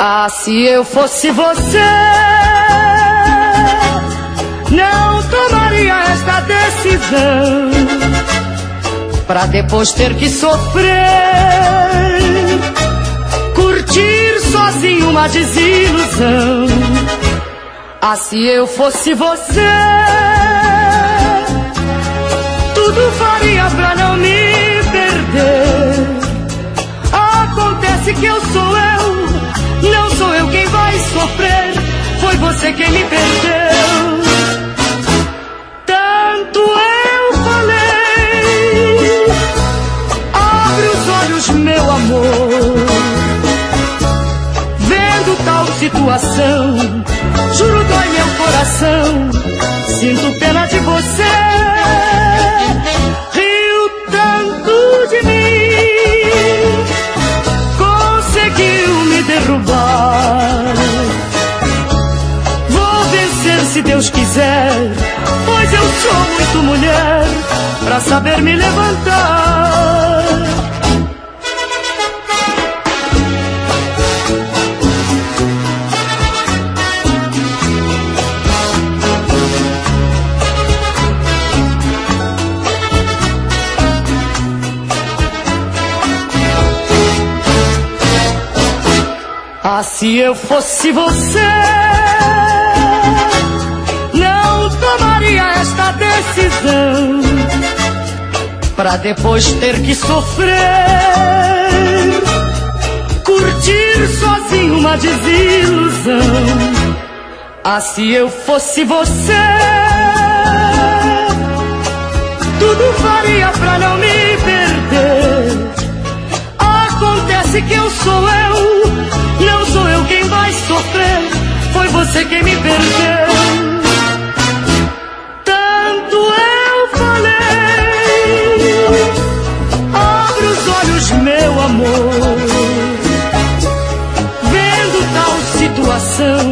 Ah, se eu fosse você, não tomaria esta decisão, pra depois ter que sofrer, curtir sozinho uma desilusão. Ah, se eu fosse você, tudo faria pra não me perder. Acontece que eu sou eu, não sou eu quem vai sofrer, foi você quem me perdeu. Tanto eu falei, abre os olhos, meu amor. Vendo tal situação, juro dói meu coração, sinto pena de você. Riu tanto de mim, conseguiu me derrubar. Vou vencer se Deus quiser, pois eu sou muito mulher pra saber me levantar. Ah, se eu fosse você, não tomaria esta decisão, pra depois ter que sofrer, curtir sozinho uma desilusão. Ah, se eu fosse você, tudo faria pra não me perder. Acontece que eu sou eu, não sou eu quem vai sofrer, foi você quem me perdeu. Tanto eu falei, abre os olhos, meu amor. Vendo tal situação,